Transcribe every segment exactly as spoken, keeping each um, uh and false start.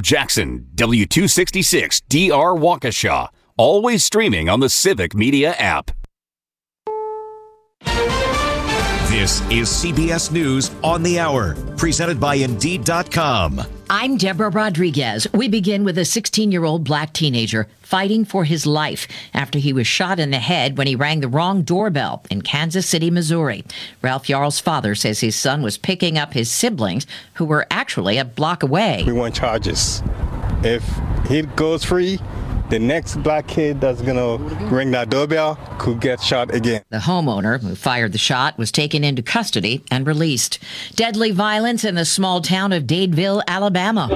Jackson, W two sixty-six D R Waukesha. Always streaming on the Civic Media app. This is C B S News on the Hour, presented by Indeed dot com. I'm Deborah Rodriguez. We begin with a sixteen-year-old black teenager fighting for his life after he was shot in the head when he rang the wrong doorbell in Kansas City, Missouri. Ralph Yarl's father says his son was picking up his siblings, who were actually a block away. We want charges. If he goes free, the next black kid that's going to ring that doorbell could get shot again. The homeowner who fired the shot was taken into custody and released. Deadly violence in the small town of Dadeville, Alabama.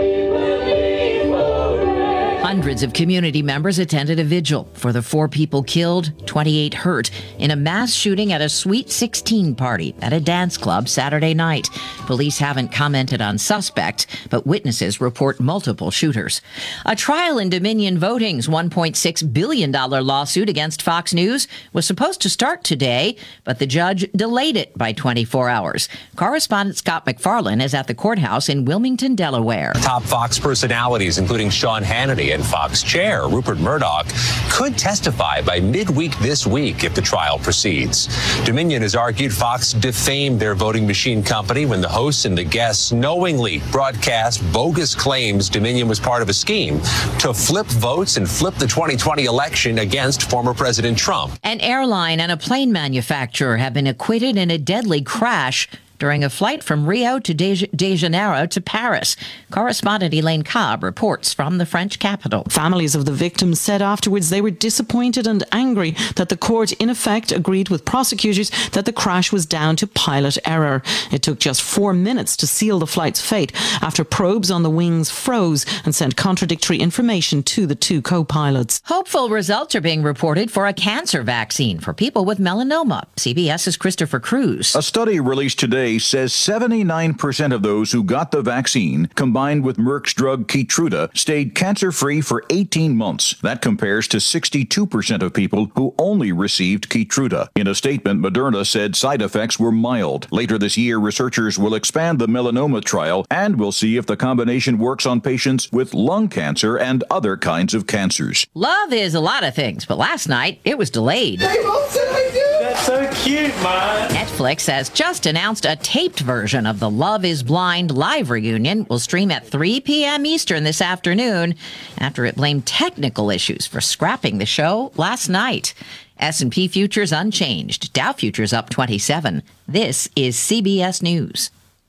Hundreds of community members attended a vigil for the four people killed, twenty-eight hurt, in a mass shooting at a Sweet sixteen party at a dance club Saturday night. Police haven't commented on suspects, but witnesses report multiple shooters. A trial in Dominion Voting's one point six billion dollars lawsuit against Fox News was supposed to start today, but the judge delayed it by twenty-four hours. Correspondent Scott McFarlane is at the courthouse in Wilmington, Delaware. Top Fox personalities, including Sean Hannity and Fox chair Rupert Murdoch, could testify by midweek this week if the trial proceeds. Dominion has argued Fox defamed their voting machine company when the hosts and the guests knowingly broadcast bogus claims Dominion was part of a scheme to flip votes and flip the twenty twenty election against former President Trump. An airline and a plane manufacturer have been acquitted in a deadly crash during a flight from Rio to De, De Janeiro to Paris. Correspondent Elaine Cobb reports from the French capital. Families of the victims said afterwards they were disappointed and angry that the court in effect agreed with prosecutors that the crash was down to pilot error. It took just four minutes to seal the flight's fate after probes on the wings froze and sent contradictory information to the two co-pilots. Hopeful results are being reported for a cancer vaccine for people with melanoma. CBS's Christopher Cruz. A study released today says seventy-nine percent of those who got the vaccine, combined with Merck's drug Keytruda, stayed cancer-free for eighteen months. That compares to sixty-two percent of people who only received Keytruda. In a statement, Moderna said side effects were mild. Later this year, researchers will expand the melanoma trial and will see if the combination works on patients with lung cancer and other kinds of cancers. Love is a lot of things, but last night it was delayed. That's so cute, man. Netflix has just announced a taped version of the Love is Blind live reunion will stream at three p.m. Eastern this afternoon after it blamed technical issues for scrapping the show last night. S and P futures unchanged. Dow futures up twenty-seven. This is C B S News.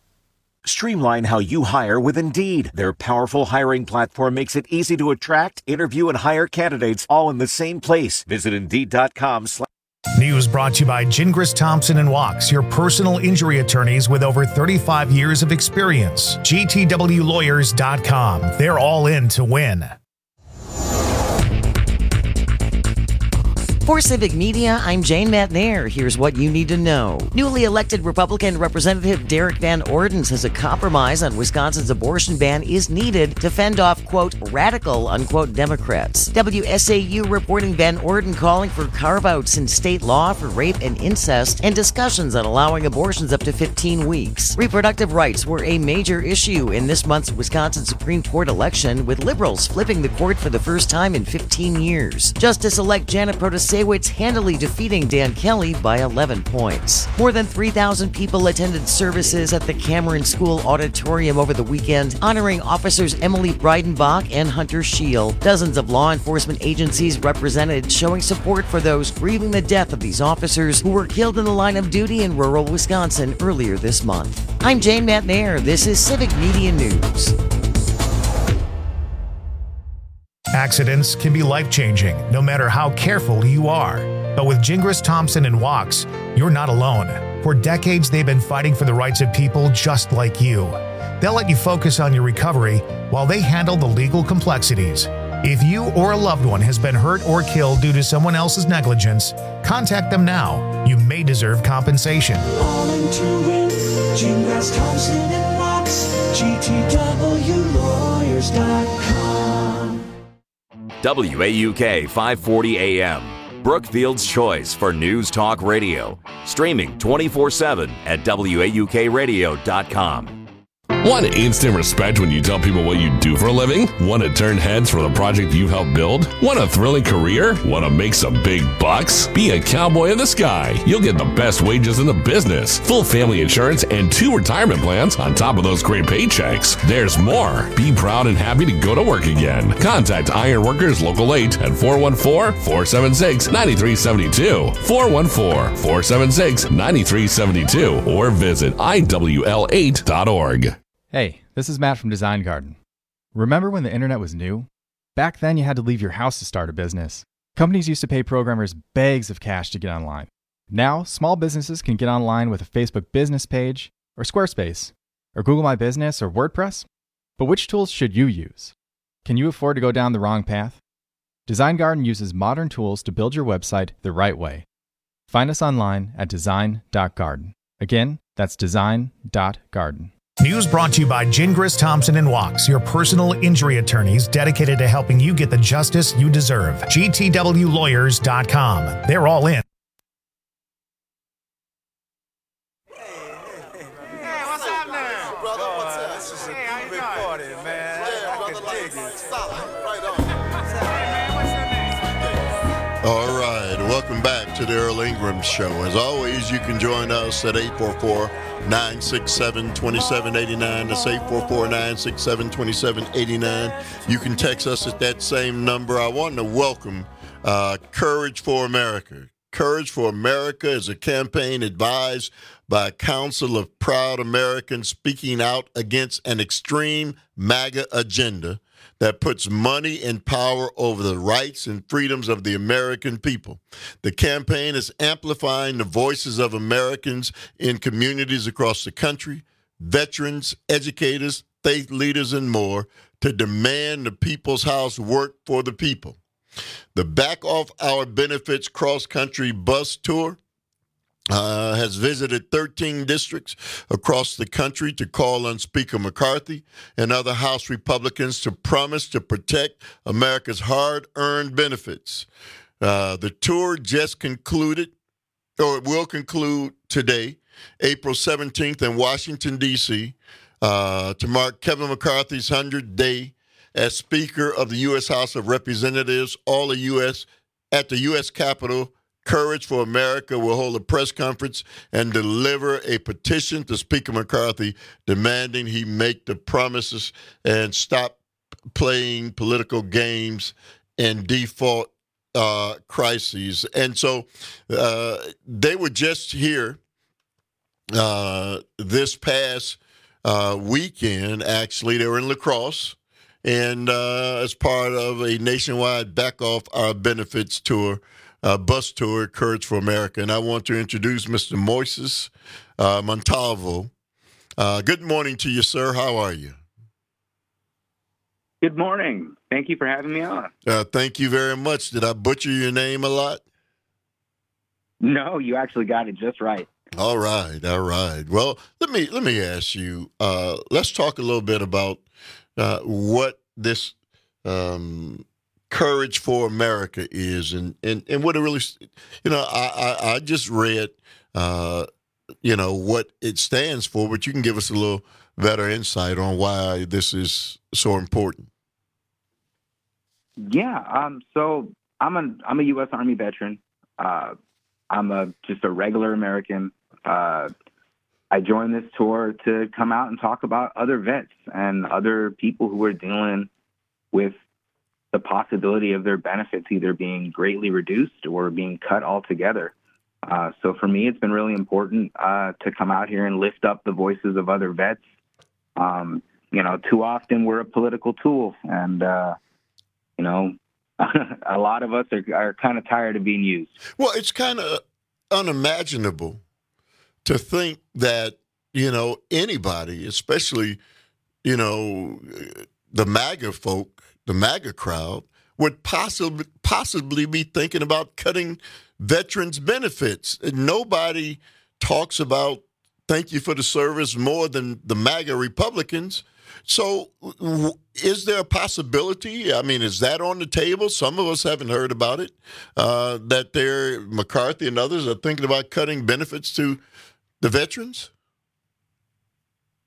Streamline how you hire with Indeed. Their powerful hiring platform makes it easy to attract, interview, and hire candidates all in the same place. Visit Indeed dot com slash News brought to you by Gingras Thompson and Wachs, your personal injury attorneys with over thirty-five years of experience. G T W lawyers dot com. They're all in to win. For Civic Media, I'm Jane Matnair. Here's what you need to know. Newly elected Republican Representative Derek Van Orden says a compromise on Wisconsin's abortion ban is needed to fend off, quote, radical, unquote, Democrats. W S A U reporting Van Orden calling for carve-outs in state law for rape and incest and discussions on allowing abortions up to fifteen weeks. Reproductive rights were a major issue in this month's Wisconsin Supreme Court election, with liberals flipping the court for the first time in fifteen years. Justice-elect Janet Protasewicz handily defeating Dan Kelly by eleven points. More than three thousand people attended services at the Cameron School Auditorium over the weekend, honoring officers Emily Breidenbach and Hunter Scheel. Dozens of law enforcement agencies represented, showing support for those grieving the death of these officers who were killed in the line of duty in rural Wisconsin earlier this month. I'm Jane Matnair. This is Civic Media News. Accidents can be life-changing, no matter how careful you are. But with Gingras Thompson and Wachs, you're not alone. For decades, they've been fighting for the rights of people just like you. They'll let you focus on your recovery while they handle the legal complexities. If you or a loved one has been hurt or killed due to someone else's negligence, contact them now. You may deserve compensation. All in to win. Gingras Thompson and Wachs. G T W lawyers dot com. W A U K five forty A M, Brookfield's choice for news talk radio. Streaming twenty-four seven at W A U K radio dot com. Want instant respect when you tell people what you do for a living? Want to turn heads for the project you helped build? Want a thrilling career? Want to make some big bucks? Be a cowboy in the sky. You'll get the best wages in the business, full family insurance, and two retirement plans on top of those great paychecks. There's more. Be proud and happy to go to work again. Contact Ironworkers Local eight at four one four, four seven six, nine three seven two, four one four, four seven six, nine three seven two, or visit I W L eight dot org. Hey, this is Matt from Design Garden. Remember when the internet was new? Back then, you had to leave your house to start a business. Companies used to pay programmers bags of cash to get online. Now, small businesses can get online with a Facebook business page, or Squarespace, or Google My Business, or WordPress. But which tools should you use? Can you afford to go down the wrong path? Design Garden uses modern tools to build your website the right way. Find us online at design dot garden. Again, that's design dot garden. News brought to you by Gingras, Thompson and Wachs, your personal injury attorneys dedicated to helping you get the justice you deserve. G T W lawyers dot com. They're all in. All right, welcome back to the Earl Ingram Show. As always, you can join us at eight four four, nine six seven, two seven eight nine. That's eight four four, nine six seven, two seven eight nine. You can text us at that same number. I want to welcome uh, Courage for America. Courage for America is a campaign advised by a council of proud Americans speaking out against an extreme MAGA agenda that puts money and power over the rights and freedoms of the American people. The campaign is amplifying the voices of Americans in communities across the country, veterans, educators, faith leaders, and more, to demand the People's House work for the people. The Back Off Our Benefits cross-country bus tour Uh, has visited thirteen districts across the country to call on Speaker McCarthy and other House Republicans to promise to protect America's hard-earned benefits. Uh, the tour just concluded, or it will conclude today, April seventeenth in Washington, D C, uh, to mark Kevin McCarthy's hundredth day as Speaker of the U S House of Representatives. All the U S at the U S Capitol, Courage for America will hold a press conference and deliver a petition to Speaker McCarthy demanding he make the promises and stop playing political games and default uh, crises. And so uh, they were just here uh, this past uh, weekend, actually. They were in La Crosse, and uh, as part of a nationwide Back Off Our Benefits tour, Uh, bus tour, Courage for America. And I want to introduce Mister Moises uh, Montalvo. Uh, good morning to you, sir. How are you? Good morning. Thank you for having me on. Uh, thank you very much. Did I butcher your name a lot? No, you actually got it just right. All right, all right. Well, let me let me ask you. Uh, let's talk a little bit about uh, what this um, Courage for America is, and, and, and what it really, you know, I, I, I just read, uh, you know, what it stands for, but you can give us a little better insight on why this is so important. Yeah. Um. So I'm a I'm a U S Army veteran. Uh, I'm a just a regular American. Uh, I joined this tour to come out and talk about other vets and other people who are dealing with the possibility of their benefits either being greatly reduced or being cut altogether. Uh, so for me, it's been really important uh, to come out here and lift up the voices of other vets. Um, you know, too often we're a political tool, and, uh, you know, a lot of us are, are kind of tired of being used. Well, it's kind of unimaginable to think that, you know, anybody, especially, you know, the MAGA folk, the MAGA crowd, would possibly possibly be thinking about cutting veterans' benefits. Nobody talks about thank you for the service more than the MAGA Republicans. So is there a possibility, I mean, is that on the table? Some of us haven't heard about it, uh, that they're, McCarthy and others are thinking about cutting benefits to the veterans?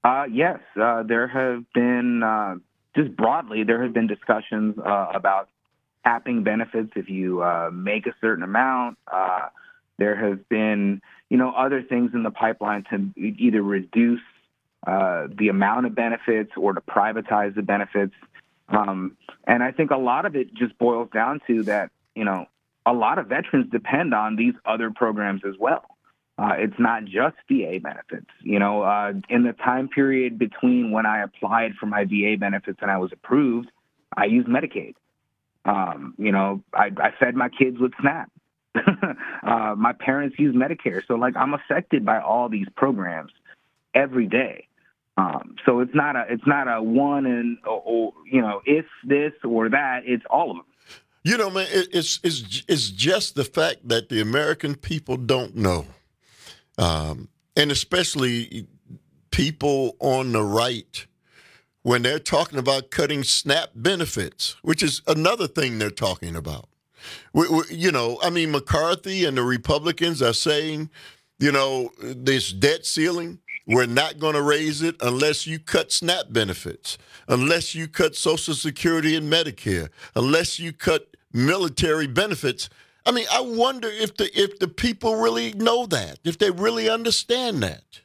Uh, yes, uh, there have been, uh, just broadly, there have been discussions uh, about capping benefits if you uh, make a certain amount. Uh, there have been, you know, other things in the pipeline to either reduce uh, the amount of benefits or to privatize the benefits. Um, and I think a lot of it just boils down to that, you know, a lot of veterans depend on these other programs as well. Uh, it's not just V A benefits. You know, uh, in the time period between when I applied for my V A benefits and I was approved, I used Medicaid. Um, you know, I, I fed my kids with SNAP. uh, my parents use Medicare. So, like, I'm affected by all these programs every day. Um, so it's not a it's not a one and, or, or, you know, if this or that, it's all of them. You know, man, it, it's, it's, it's just the fact that the American people don't know. Um, and especially people on the right, when they're talking about cutting SNAP benefits, which is another thing they're talking about. We, we, you know, I mean, McCarthy and the Republicans are saying, you know, this debt ceiling, we're not going to raise it unless you cut SNAP benefits, unless you cut Social Security and Medicare, unless you cut military benefits. I mean, I wonder if the if the people really know that, if they really understand that.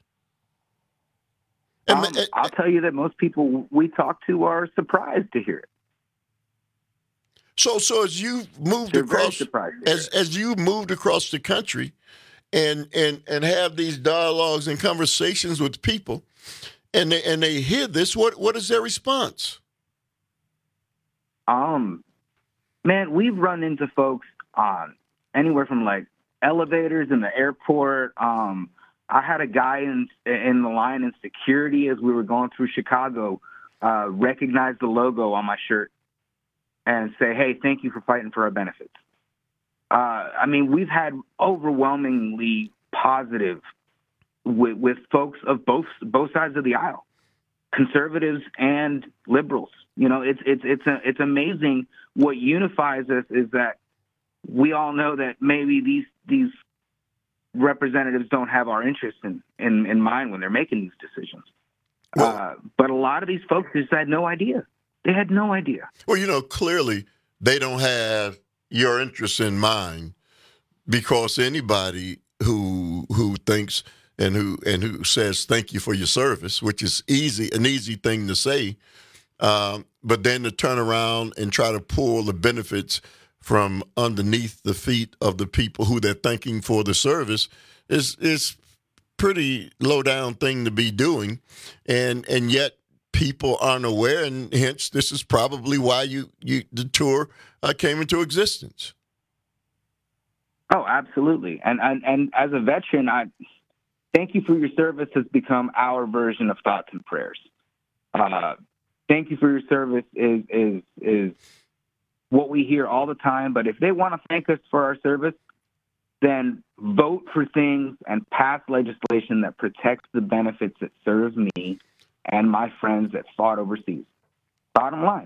Um, I'll tell you that most people we talk to are surprised to hear it. So, so as you moved They're across, as as you moved across the country, and and and have these dialogues and conversations with people, and they and they hear this, what what is their response? Um, man, we've run into folks on anywhere from like elevators in the airport. Um, I had a guy in in the line in security as we were going through Chicago uh, recognize the logo on my shirt and say, "Hey, thank you for fighting for our benefits." Uh, I mean, we've had overwhelmingly positive with, with folks of both both sides of the aisle, conservatives and liberals. You know, it's it's it's a, it's amazing. What unifies us is that we all know that maybe these these representatives don't have our interests in, in, in mind when they're making these decisions. Well, uh, but a lot of these folks just had no idea. They had no idea. Well, you know, clearly they don't have your interests in mind, because anybody who who thinks and who and who says thank you for your service, which is easy an easy thing to say, um, but then to turn around and try to pull the benefits from underneath the feet of the people who they're thanking for the service is is pretty low down thing to be doing, and and yet people aren't aware, and hence this is probably why you you the tour uh, came into existence. Oh, absolutely, and and and as a veteran, I thank you for your service has become our version of thoughts and prayers. Uh, thank you for your service is is is. what we hear all the time. But if they want to thank us for our service, then vote for things and pass legislation that protects the benefits that serves me and my friends that fought overseas. Bottom line.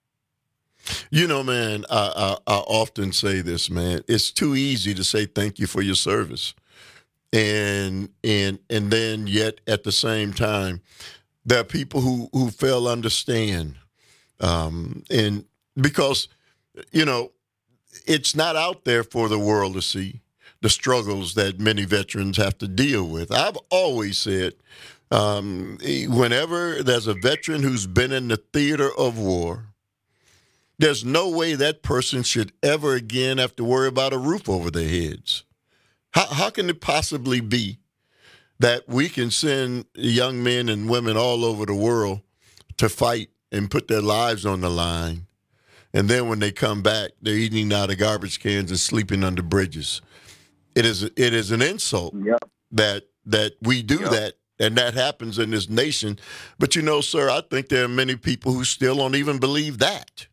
You know, man, I, I, I often say this, man. It's too easy to say thank you for your service. And and and then yet at the same time, there are people who, who fail to understand. Um, and because you know, it's not out there for the world to see the struggles that many veterans have to deal with. I've always said, um, whenever there's a veteran who's been in the theater of war, there's no way that person should ever again have to worry about a roof over their heads. How, how can it possibly be that we can send young men and women all over the world to fight and put their lives on the line, and then when they come back, they're eating out of garbage cans and sleeping under bridges? It is it is an insult yep. that that we do yep. that, and that happens in this nation. But you know, sir, I think there are many people who still don't even believe that.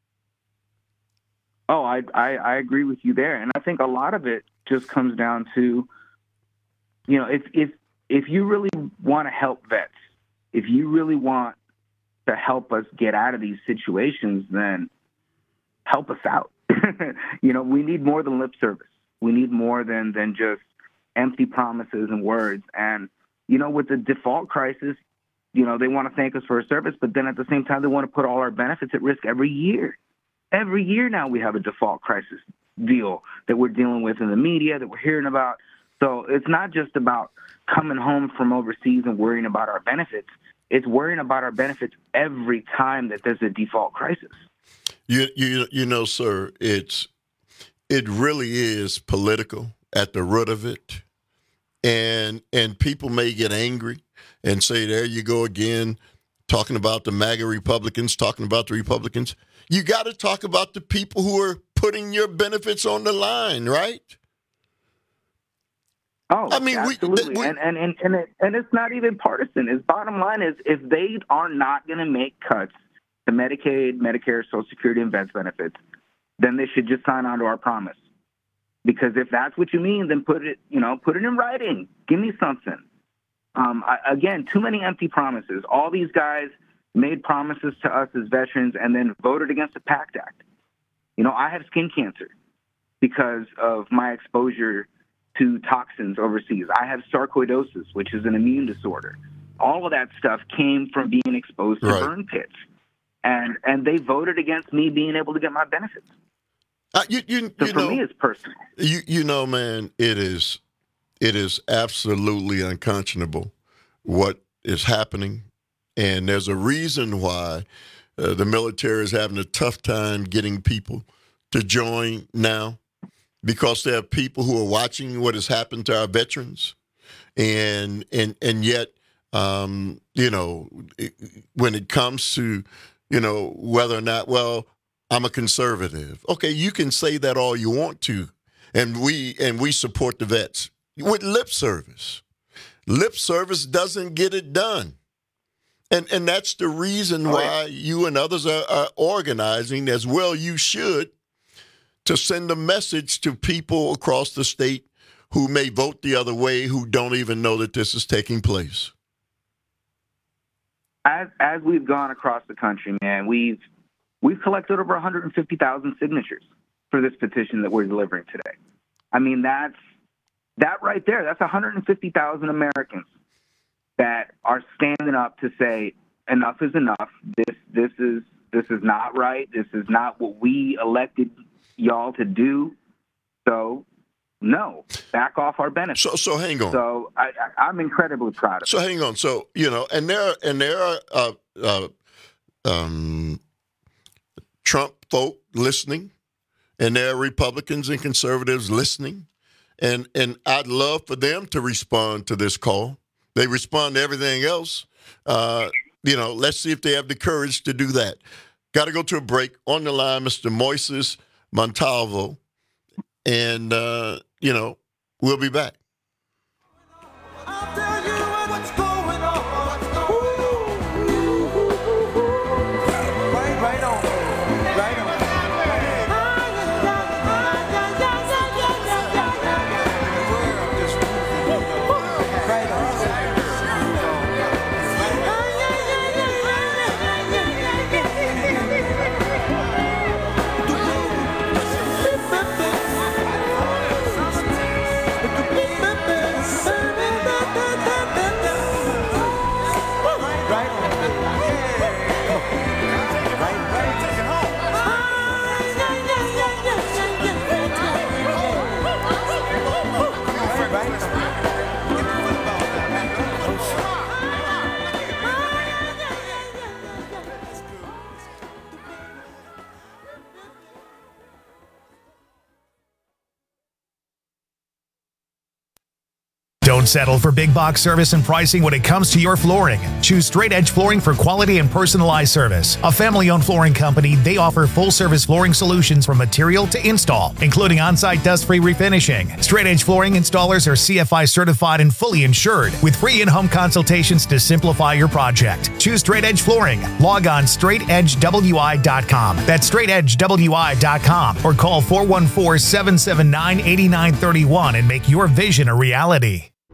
Oh, I, I, I agree with you there. And I think a lot of it just comes down to, you know, if if if you really want to help vets, if you really want to help us get out of these situations, then help us out. You know, we need more than lip service. We need more than, than just empty promises and words. And, you know, with the default crisis, you know, they want to thank us for our service, but then at the same time, they want to put all our benefits at risk every year. Every year now we have a default crisis deal that we're dealing with in the media, that we're hearing about. So it's not just about coming home from overseas and worrying about our benefits. It's worrying about our benefits every time that there's a default crisis. You, you, you know, sir, it's it really is political at the root of it, and and people may get angry and say, "There you go again, talking about the MAGA Republicans, talking about the Republicans." You got to talk about the people who are putting your benefits on the line, right? Oh, I mean, absolutely. We, we, and and and and, it, and it's not even partisan. Its bottom line is, if they are not going to make cuts to Medicaid, Medicare, Social Security, and vets benefits, then they should just sign on to our promise. Because if that's what you mean, then put it, you know, put it in writing. Give me something. Um, I, again, too many empty promises. All these guys made promises to us as veterans and then voted against the PACT Act. You know, I have skin cancer because of my exposure to toxins overseas. I have sarcoidosis, which is an immune disorder. All of that stuff came from being exposed to right. burn pits. And and they voted against me being able to get my benefits. Uh, you, you, so you for know, me, it's personal. You you know, man, it is it is absolutely unconscionable what is happening. And there's a reason why uh, the military is having a tough time getting people to join now, because there are people who are watching what has happened to our veterans. And and and yet, um, you know, it, when it comes to, you know, whether or not, well, I'm a conservative. Okay, you can say that all you want to. And we and we support the vets with lip service. Lip service doesn't get it done. And and that's the reason why you and others are, are organizing, as well you should, to send a message to people across the state who may vote the other way, who don't even know that this is taking place. As as we've gone across the country, man, we've we've collected over one hundred fifty thousand signatures for this petition that we're delivering today. I mean, that's that right there. That's one hundred fifty thousand Americans that are standing up to say enough is enough. This this is this is not right. This is not what we elected y'all to do. So no, back off our benefits. So so hang on. So I, I, I'm incredibly proud of. So hang on. So you know, and there are, and there are uh, uh, um, Trump folk listening, and there are Republicans and conservatives listening, and and I'd love for them to respond to this call. They respond to everything else. Uh, you know, let's see if they have the courage to do that. Got to go to a break. On the line, Mister Moises Montalvo. And, uh, you know, we'll be back. Don't settle for big box service and pricing when it comes to your flooring. Choose Straight Edge Flooring for quality and personalized service. A family-owned flooring company, they offer full-service flooring solutions from material to install, including on-site dust-free refinishing. Straight Edge Flooring installers are C F I certified and fully insured, with free in-home consultations to simplify your project. Choose Straight Edge Flooring. Log on straight edge w i dot com. That's straight edge w i dot com, or call four one four, seven seven nine, eight nine three one and make your vision a reality.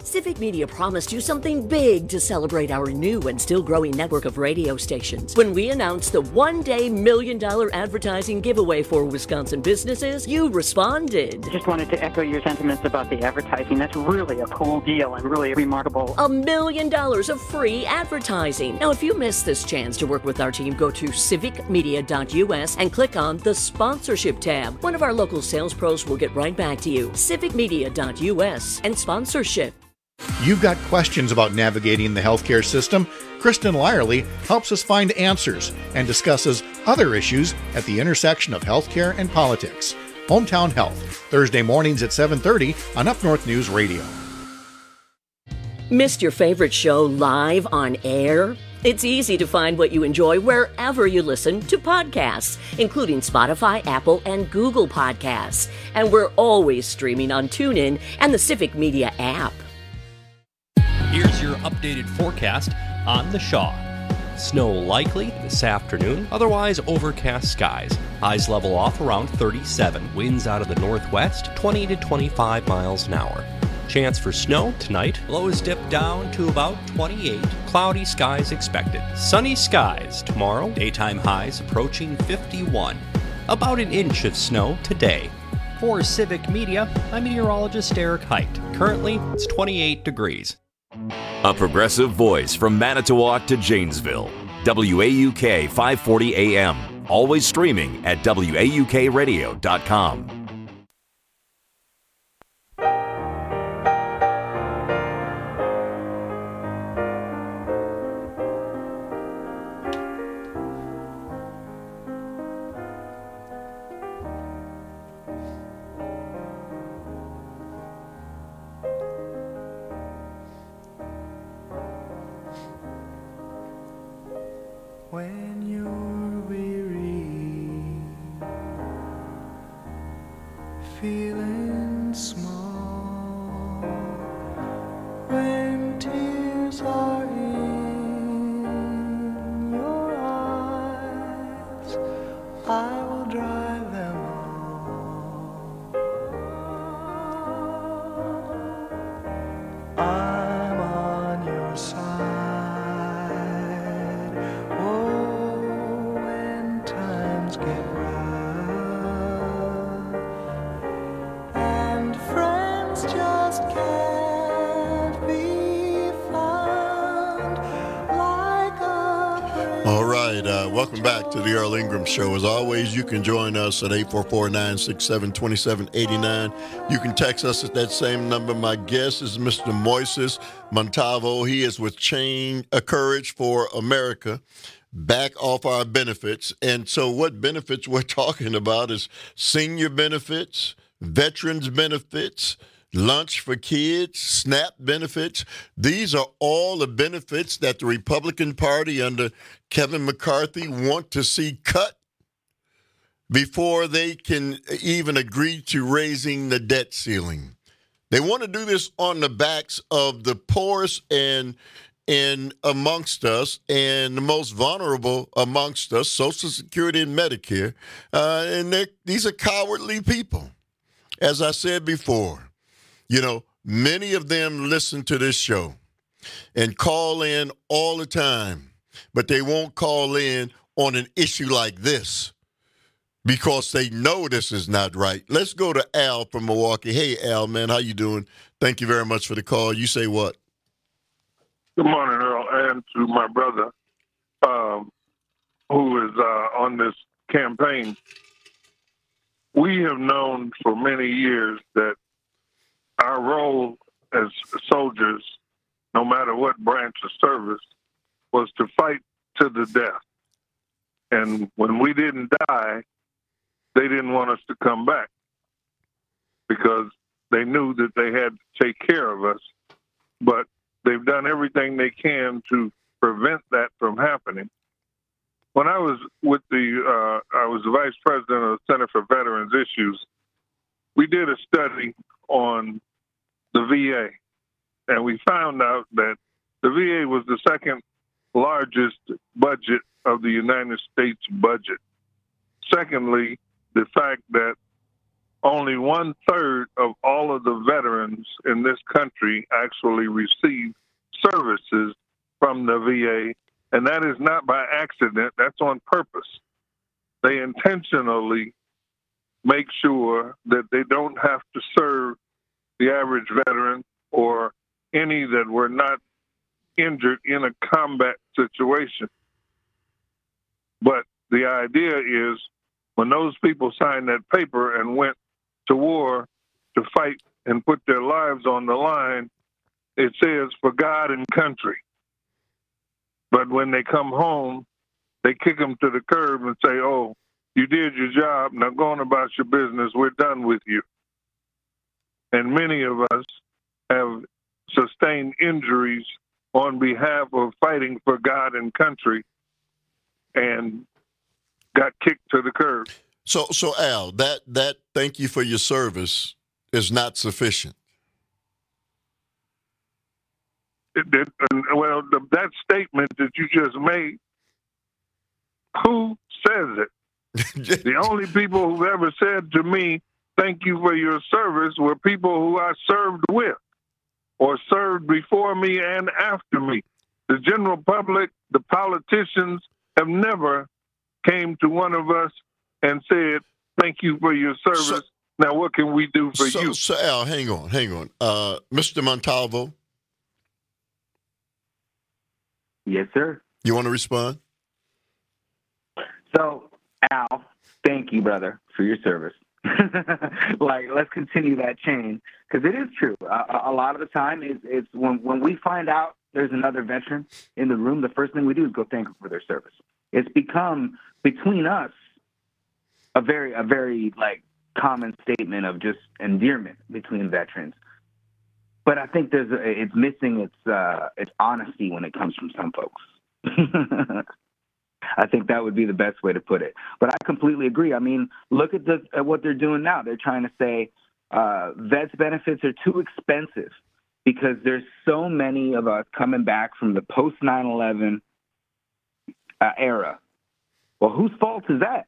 Civic Media promised you something big to celebrate our new and still growing network of radio stations. When we announced the one-day million dollar advertising giveaway for Wisconsin businesses, you responded. Just wanted to echo your sentiments about the advertising. That's really a cool deal and really remarkable. A million dollars of free advertising. Now, if you missed this chance to work with our team, go to civic media dot U S and click on the sponsorship tab. One of our local sales pros will get right back to you. civic media dot U S and sponsorship. You've got questions about navigating the healthcare system? Kristen Lyerly helps us find answers and discusses other issues at the intersection of healthcare and politics. Hometown Health, Thursday mornings at seven thirty on Up North News Radio. Missed your favorite show live on air? It's easy to find what you enjoy wherever you listen to podcasts, including Spotify, Apple, and Google Podcasts. And we're always streaming on TuneIn and the Civic Media app. Here's your updated forecast on the Shaw. Snow likely this afternoon, otherwise overcast skies. Highs level off around thirty-seven. Winds out of the northwest, twenty to twenty-five miles an hour. Chance for snow tonight. Lows dip down to about twenty-eight. Cloudy skies expected. Sunny skies tomorrow. Daytime highs approaching fifty-one. About an inch of snow today. For Civic Media, I'm meteorologist Eric Height. Currently, it's twenty-eight degrees. A progressive voice from Manitowoc to Janesville. W A U K five forty A M. Always streaming at W A U K radio dot com. When you're weary, feeling small, when tears are in your eyes, I will dry them all. I'm on your side. Get rough, and friends just can't be found like a All right, uh, welcome back to the Earl Ingram Show. As always, you can join us at eight four four, nine six seven, two seven eight nine. You can text us at that same number. My guest is Mister Moises Montalvo. He is with Chain uh, Courage for America. Back off our benefits. And so what benefits we're talking about is senior benefits, veterans benefits, lunch for kids, SNAP benefits. These are all the benefits that the Republican Party under Kevin McCarthy want to see cut before they can even agree to raising the debt ceiling. They want to do this on the backs of the poorest and in amongst us and the most vulnerable amongst us, Social Security and Medicare, uh, and these are cowardly people. As I said before, you know, many of them listen to this show and call in all the time, but they won't call in on an issue like this because they know this is not right. Let's go to Al from Milwaukee. Hey, Al, man, how you doing? Thank you very much for the call. You say what? Good morning, Earl, and to my brother, um, who is uh, on this campaign. We have known for many years that our role as soldiers, no matter what branch of service, was to fight to the death. And when we didn't die, they didn't want us to come back because they knew that they had to take care of us. But they've done everything they can to prevent that from happening. When I was with the, uh, I was the vice president of the Center for Veterans Issues, we did a study on the V A, and we found out that the V A was the second largest budget of the United States budget. Secondly, the fact that only one third of all of the veterans in this country actually receive services from the V A, and that is not by accident. That's on purpose. They intentionally make sure that they don't have to serve the average veteran or any that were not injured in a combat situation. But the idea is when those people signed that paper and went to war to fight and put their lives on the line, it says for God and country. But when they come home, they kick them to the curb and say, oh, you did your job, now go on about your business, we're done with you. And many of us have sustained injuries on behalf of fighting for God and country and got kicked to the curb. So, so Al, that that thank you for your service is not sufficient. It, it, and, well, the, that statement that you just made, who says it? The only people who've ever said to me, thank you for your service, were people who I served with or served before me and after me. The general public, the politicians have never came to one of us and said, thank you for your service. So, now, what can we do for so, you? So, Al, hang on, hang on. Uh, Mister Montalvo? Yes, sir. You want to respond? So, Al, thank you, brother, for your service. Like, let's continue that chain, because it is true. Uh, a lot of the time, it's, it's when, when we find out there's another veteran in the room, the first thing we do is go thank them for their service. It's become, between us, a very, a very, like, common statement of just endearment between veterans. But I think there's a, it's missing its uh, its honesty when it comes from some folks. I think that would be the best way to put it. But I completely agree. I mean, look at, the, at what they're doing now. They're trying to say uh, vets benefits are too expensive because there's so many of us coming back from the post nine eleven uh, era. Well, whose fault is that?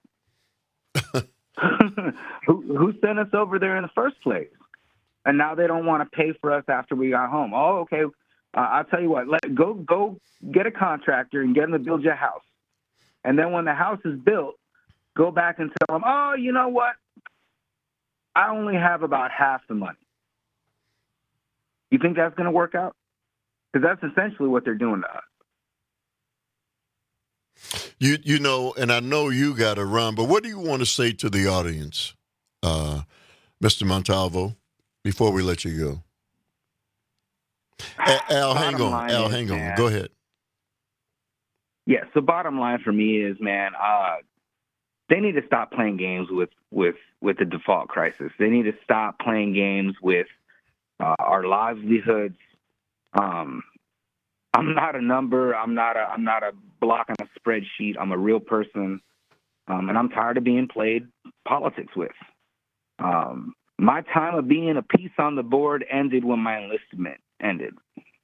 who, who sent us over there in the first place? And now they don't want to pay for us after we got home. Oh, okay. Uh, I'll tell you what. Let go go get a contractor and get them to build your house. And then when the house is built, go back and tell them, oh, you know what? I only have about half the money. You think that's going to work out? Because that's essentially what they're doing to us. You you know, and I know you got to run, but what do you want to say to the audience, uh, Mister Montalvo, before we let you go? A- Al, hang on. Al, hang on. Man. Go ahead. Yeah, so bottom line for me is, man, uh, they need to stop playing games with, with, with the default crisis. They need to stop playing games with uh, our livelihoods. Um, I'm not a number. I'm not a. I'm not a block on a spreadsheet. I'm a real person, um, and I'm tired of being played politics with. Um, my time of being a piece on the board ended when my enlistment ended.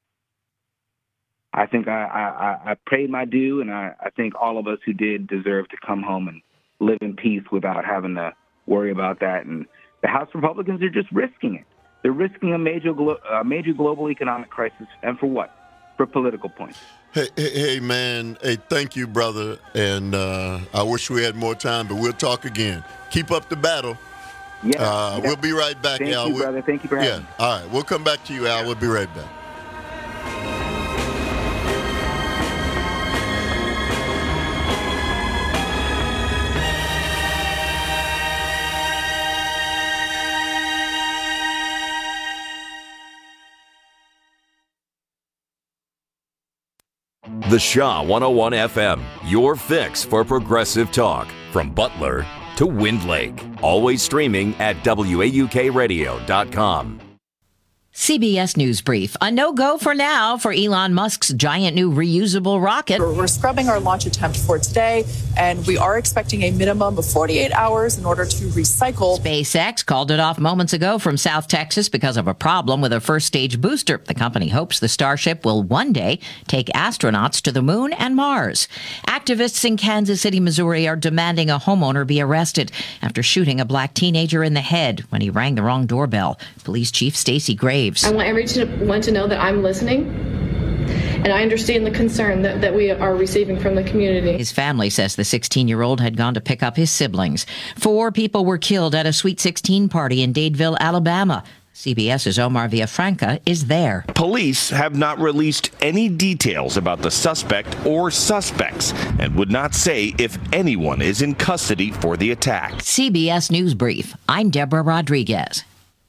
I think I, I, I paid my due, and I, I think all of us who did deserve to come home and live in peace without having to worry about that. And the House Republicans are just risking it. They're risking a major, glo- a major global economic crisis, and for what? For political points. Hey, hey, hey, man. Hey, thank you, brother. And uh, I wish we had more time, but we'll talk again. Keep up the battle. Yeah. Uh, yeah. We'll be right back, Thank Al. you, we'll, brother. Thank you for having yeah. me. All right. We'll come back to you, Al. We'll be right back. The Shaw one oh one F M, your fix for progressive talk. From Butler to Wind Lake. Always streaming at W A U K radio dot com. C B S News Brief. A no-go for now for Elon Musk's giant new reusable rocket. We're scrubbing our launch attempt for today, and we are expecting a minimum of forty-eight hours in order to recycle. SpaceX called it off moments ago from South Texas because of a problem with a first-stage booster. The company hopes the Starship will one day take astronauts to the moon and Mars. Activists in Kansas City, Missouri are demanding a homeowner be arrested after shooting a black teenager in the head when he rang the wrong doorbell. Police Chief Stacey Graves. I want everyone to know that I'm listening, and I understand the concern that, that we are receiving from the community. His family says the sixteen-year-old had gone to pick up his siblings. Four people were killed at a Sweet sixteen party in Dadeville, Alabama. CBS's Omar Villafranca is there. Police have not released any details about the suspect or suspects and would not say if anyone is in custody for the attack. C B S News Brief. I'm Deborah Rodriguez.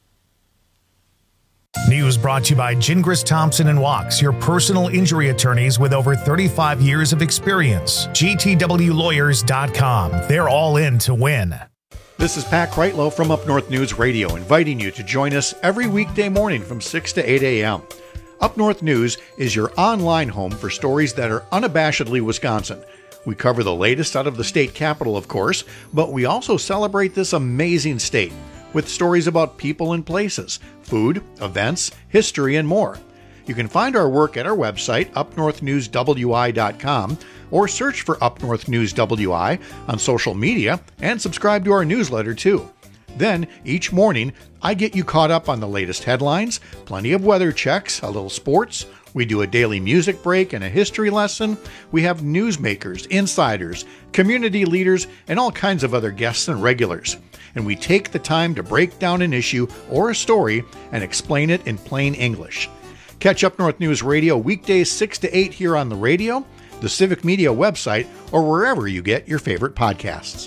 News brought to you by Gingras Thompson and Wachs, your personal injury attorneys with over thirty-five years of experience. G T W lawyers dot com. They're all in to win. This is Pat Kreitlow from Up North News Radio, inviting you to join us every weekday morning from six to eight a.m. Up North News is your online home for stories that are unabashedly Wisconsin. We cover the latest out of the state capital, of course, but we also celebrate this amazing state with stories about people and places, food, events, history, and more. You can find our work at our website, up north news w i dot com, or search for Up North News W I on social media and subscribe to our newsletter too. Then, each morning, I get you caught up on the latest headlines, plenty of weather checks, a little sports. We do a daily music break and a history lesson. We have newsmakers, insiders, community leaders, and all kinds of other guests and regulars. And we take the time to break down an issue or a story and explain it in plain English. Catch Up North News Radio weekdays six to eight here on the radio, the Civic Media website, or wherever you get your favorite podcasts.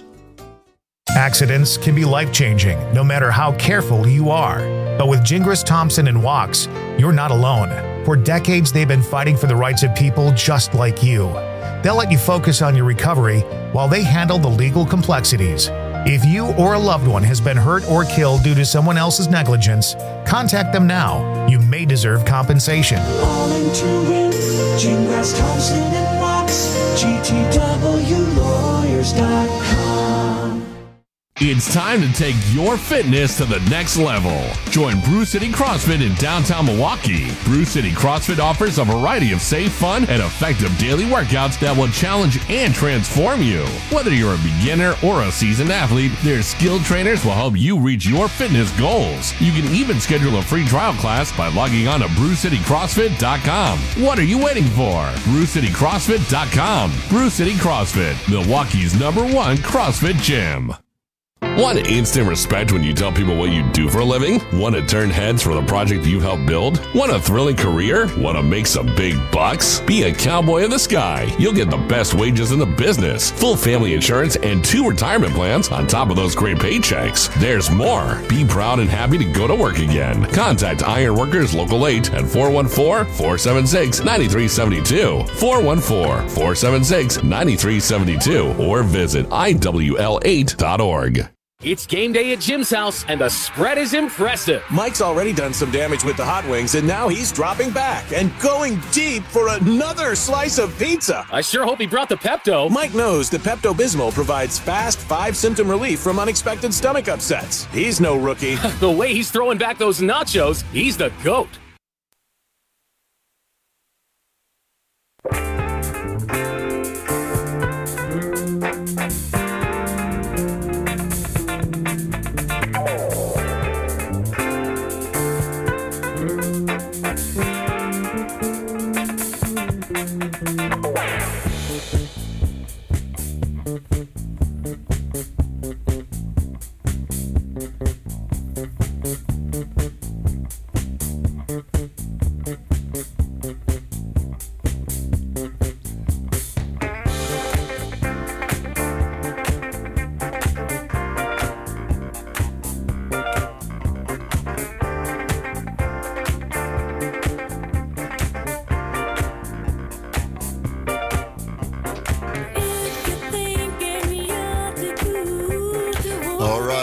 Accidents can be life-changing, no matter how careful you are. But with Gingras Thompson and Wachs, you're not alone. For decades, they've been fighting for the rights of people just like you. They'll let you focus on your recovery while they handle the legal complexities. If you or a loved one has been hurt or killed due to someone else's negligence, contact them now. You may deserve compensation. All in to win. Gingras Thompson and Wachs. G T W lawyers dot com. It's time to take your fitness to the next level. Join Brew City CrossFit in downtown Milwaukee. Brew City CrossFit offers a variety of safe, fun, and effective daily workouts that will challenge and transform you. Whether you're a beginner or a seasoned athlete, their skilled trainers will help you reach your fitness goals. You can even schedule a free trial class by logging on to brew city crossfit dot com. What are you waiting for? brew city crossfit dot com. Brew City CrossFit, Milwaukee's number one CrossFit gym. Want instant respect when you tell people what you do for a living? Want to turn heads for the project you helped build? Want a thrilling career? Want to make some big bucks? Be a cowboy in the sky. You'll get the best wages in the business, full family insurance, and two retirement plans on top of those great paychecks. There's more. Be proud and happy to go to work again. Contact Ironworkers Local eight at four one four, four seven six, nine three seven two, four one four, four seven six, nine three seven two, or visit I W L eight dot org. It's game day at Jim's house, and the spread is impressive. Mike's already done some damage with the hot wings, and now he's dropping back and going deep for another slice of pizza. I sure hope he brought the Pepto. Mike knows the Pepto-Bismol provides fast five-symptom relief from unexpected stomach upsets. He's no rookie. The way he's throwing back those nachos, he's the GOAT.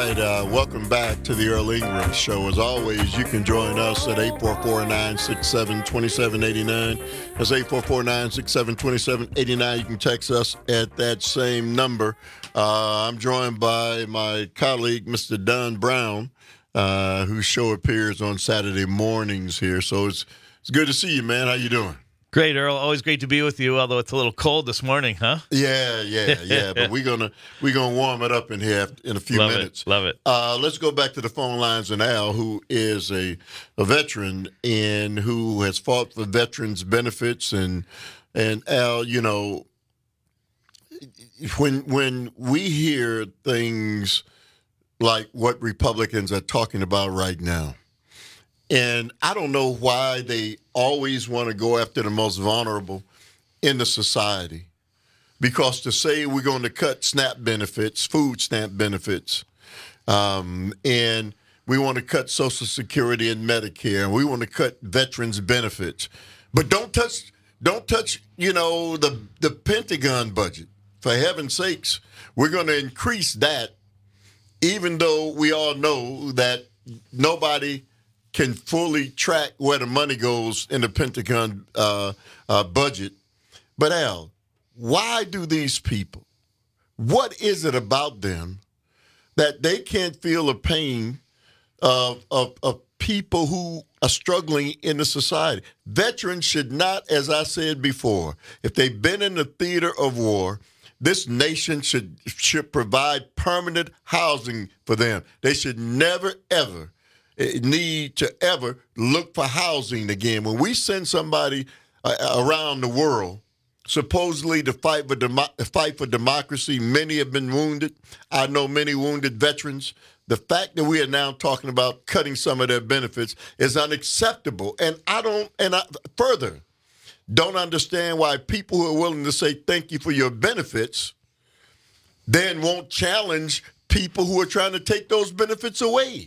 right, uh, welcome back to the Earl Ingram Show. As always, you can join us at eight four four, nine six seven, two seven eight nine. That's eight four four, nine six seven, two seven eight nine. You can text us at that same number. Uh, I'm joined by my colleague, Mister Don Brown, uh, whose show appears on Saturday mornings here. So it's it's good to see you, man. How you doing? Great, Earl. Always great to be with you, although it's a little cold this morning, huh? Yeah, yeah, yeah. But we're gonna we're gonna warm it up in here in a few Love minutes. It. Love it. Uh, let's go back to the phone lines and Al, who is a, a veteran and who has fought for veterans benefits. And and Al, you know, when when we hear things like what Republicans are talking about right now, and I don't know why they always want to go after the most vulnerable in the society. Because to say we're going to cut SNAP benefits, food stamp benefits, um, and we want to cut Social Security and Medicare, and we want to cut veterans benefits, but don't touch, don't touch, you know, the the Pentagon budget. For heaven's sakes, we're going to increase that, even though we all know that nobody can fully track where the money goes in the Pentagon uh, uh, budget. But Al, why do these people, what is it about them that they can't feel the pain of, of, of people who are struggling in the society? Veterans should not, as I said before, if they've been in the theater of war, this nation should should provide permanent housing for them. They should never, ever need to ever look for housing again. When we send somebody uh, around the world, supposedly to fight for demo- fight for democracy, many have been wounded. I know many wounded veterans. The fact that we are now talking about cutting some of their benefits is unacceptable. And I don't, and I further don't understand why people who are willing to say thank you for your benefits then won't challenge people who are trying to take those benefits away.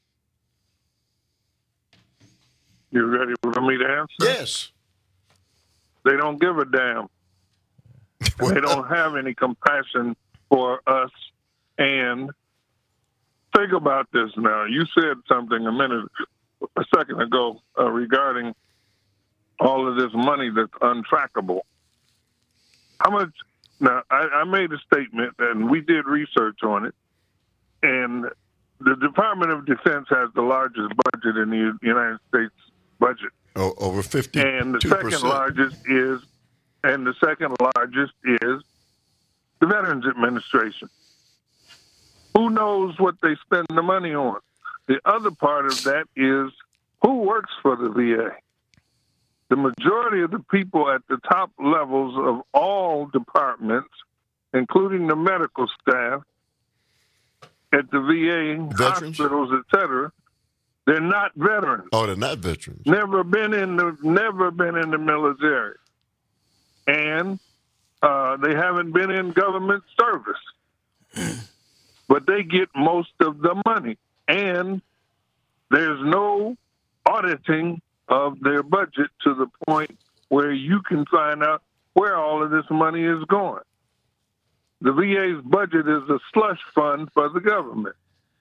You ready for me to answer? Yes. They don't give a damn. They don't have any compassion for us. And think about this now. You said something a minute, a second ago uh, regarding all of this money that's untrackable. How much? Now, I, I made a statement, and we did research on it, and the Department of Defense has the largest budget in the United States budget. Oh, over fifty. And the second largest is, and the second largest is the Veterans Administration. Who knows what they spend the money on? The other part of that is who works for the V A. The majority of the people at the top levels of all departments, including the medical staff at the V A, veterans? Hospitals, et cetera, they're not veterans. Oh, they're not veterans. Never been in the never been in the military, and uh, they haven't been in government service. But they get most of the money, and there's no auditing of their budget to the point where you can find out where all of this money is going. The V A's budget is a slush fund for the government.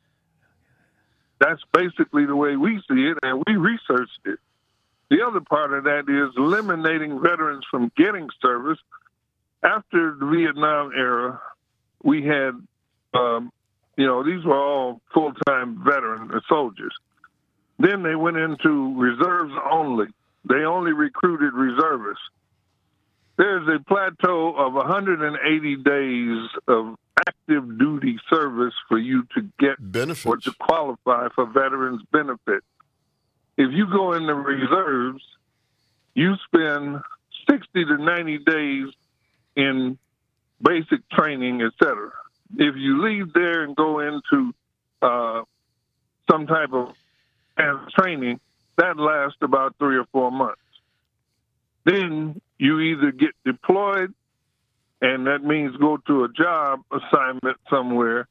That's basically the way we see it, and we researched it. The other part of that is eliminating veterans from getting service. After the Vietnam era, we had, um, you know, these were all full-time veteran soldiers. Then they went into reserves only. They only recruited reservists. There's a plateau of one hundred eighty days of active duty service for you to get benefits or to qualify for veterans benefits. If you go in the reserves, you spend sixty to ninety days in basic training, et cetera. If you leave there and go into uh, some type of training, that lasts about three or four months. Then you either get deployed, and that means go to a job assignment somewhere,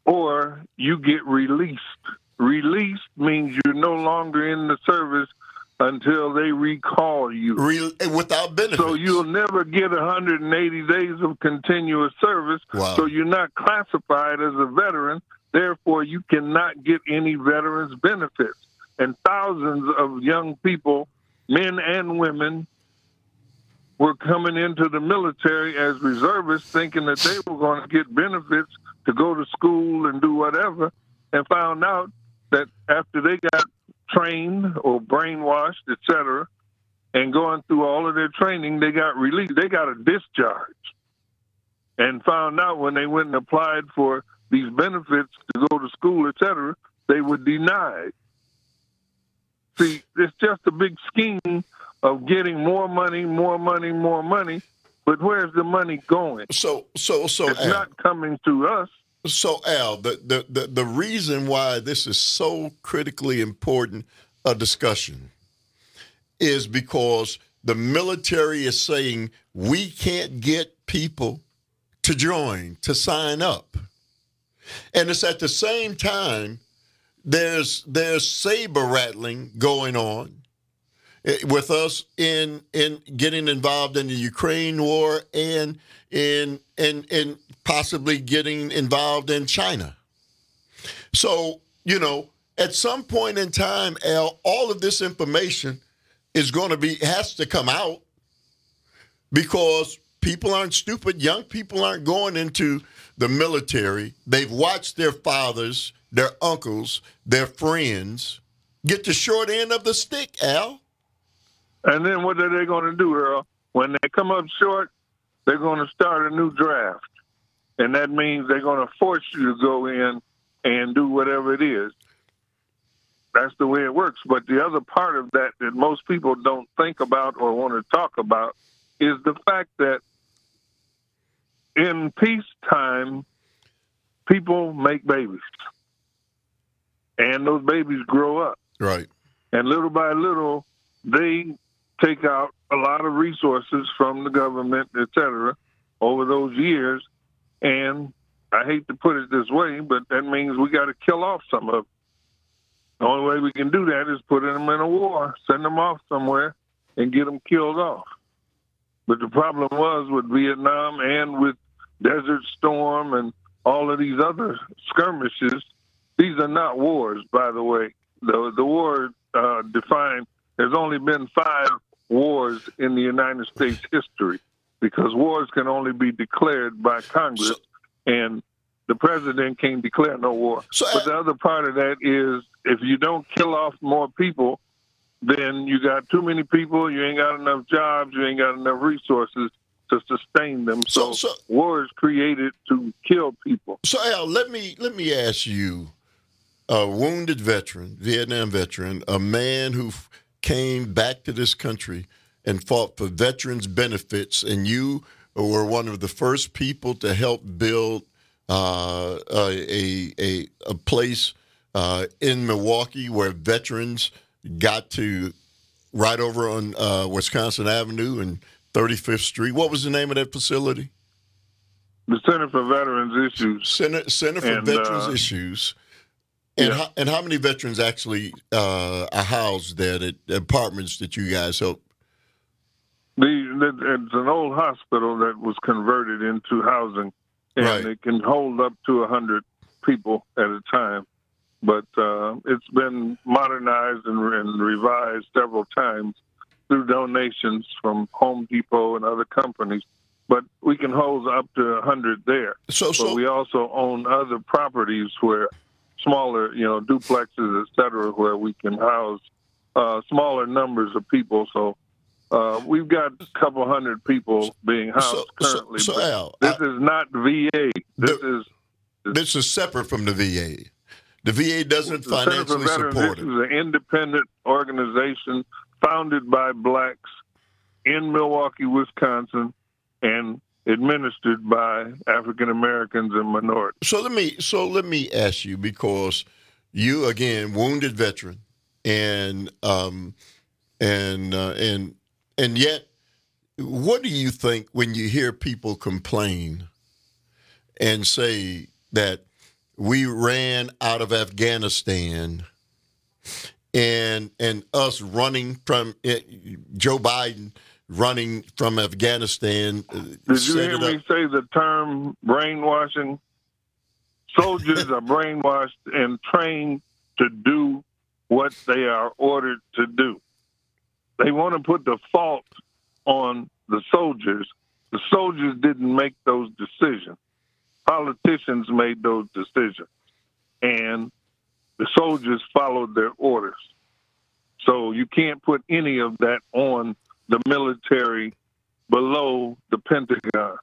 or you get released. Released means you're no longer in the service until they recall you. Re- without benefits. So you'll never get one hundred eighty days of continuous service. Wow. So you're not classified as a veteran. Therefore, you cannot get any veterans benefits. And thousands of young people, men and women, were coming into the military as reservists thinking that they were going to get benefits to go to school and do whatever, and found out that after they got trained or brainwashed, et cetera, and going through all of their training, they got released. They got a discharge, and found out when they went and applied for these benefits to go to school, et cetera, they were denied. See, it's just a big scheme of getting more money, more money, more money, but where's the money going? So, so, so it's Al, not coming to us. So, Al, the, the, the, the reason why this is so critically important a discussion is because the military is saying we can't get people to join, to sign up. And it's at the same time there's there's saber rattling going on with us in in getting involved in the Ukraine war and in in in possibly getting involved in China. So, you know, at some point in time, Al, all of this information is going to be has to come out because people aren't stupid. Young people aren't going into the military. They've watched their fathers, their uncles, their friends get the short end of the stick, Al. And then what are they going to do, Earl? When they come up short, they're going to start a new draft. And that means they're going to force you to go in and do whatever it is. That's the way it works. But the other part of that that most people don't think about or want to talk about is the fact that in peacetime, people make babies. And those babies grow up. Right. And little by little, they take out a lot of resources from the government, et cetera, over those years. And I hate to put it this way, but that means we got to kill off some of them. The only way we can do that is put them in a war, send them off somewhere, and get them killed off. But the problem was with Vietnam and with Desert Storm and all of these other skirmishes, these are not wars, by the way. The, the war uh, defined, there's only been five wars in the United States history because wars can only be declared by Congress, so, and the president can't declare no war. So, but the other part of that is if you don't kill off more people, then you got too many people, you ain't got enough jobs, you ain't got enough resources to sustain them. So, so, so war is created to kill people. So, Al, let me let me ask you, a wounded veteran, Vietnam veteran, a man who f- came back to this country and fought for veterans' benefits, and you were one of the first people to help build uh, a, a a place uh, in Milwaukee where veterans got to right over on uh, Wisconsin Avenue and thirty-fifth Street. What was the name of that facility? The Center for Veterans Issues. Center, Center for and, Veterans uh, Issues. And, yeah. how, and how many veterans actually uh, are housed there, at apartments that you guys help? The, the, it's an old hospital that was converted into housing, and right. it can hold up to one hundred people at a time. But uh, it's been modernized and, and revised several times through donations from Home Depot and other companies. But we can hold up to one hundred there. So, so but we also own other properties where smaller, you know, duplexes, et cetera, where we can house uh, smaller numbers of people. So uh, we've got a couple hundred people being housed so, currently. So, so Al, this I, is not V A. This the, is this, this is separate from the V A. The V A doesn't the financially Center for Veterans support it. This is an independent organization founded by blacks in Milwaukee, Wisconsin, and administered by African Americans and minorities. So let me so let me ask you, because you again wounded veteran, and um, and uh, and and yet, what do you think when you hear people complain and say that we ran out of Afghanistan and and us running from it, Joe Biden running from Afghanistan. Uh, Did you hear me say the term brainwashing? Soldiers are brainwashed and trained to do what they are ordered to do. They want to put the fault on the soldiers. The soldiers didn't make those decisions. Politicians made those decisions. And the soldiers followed their orders. So you can't put any of that on the military below the Pentagon.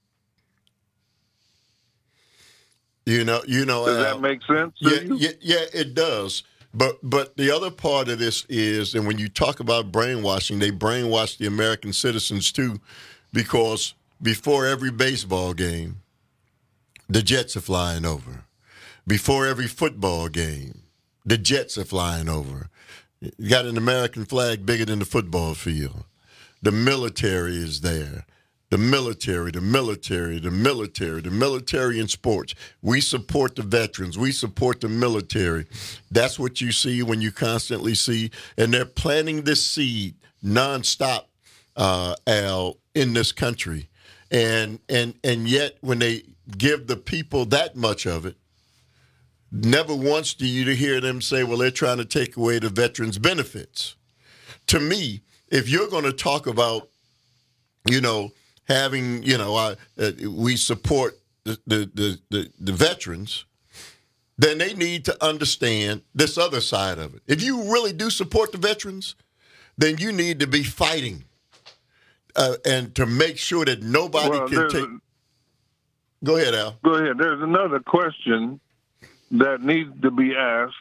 You know, you know. Does Al, that make sense? Yeah, yeah, yeah, it does. But but the other part of this is, and when you talk about brainwashing, they brainwash the American citizens too, because before every baseball game, the Jets are flying over. Before every football game, the Jets are flying over. You got an American flag bigger than the football field. The military is there. The military, the military, the military, the military in sports. We support the veterans. We support the military. That's what you see when you constantly see. And they're planting this seed nonstop, uh, Al, in this country. And and and yet when they give the people that much of it, never once do you hear them say, well, they're trying to take away the veterans' benefits. To me, if you're going to talk about, you know, having, you know, uh, uh, we support the, the, the, the, the veterans, then they need to understand this other side of it. If you really do support the veterans, then you need to be fighting uh, and to make sure that nobody well, can take. A, Go ahead, Al. Go ahead. There's another question that needs to be asked,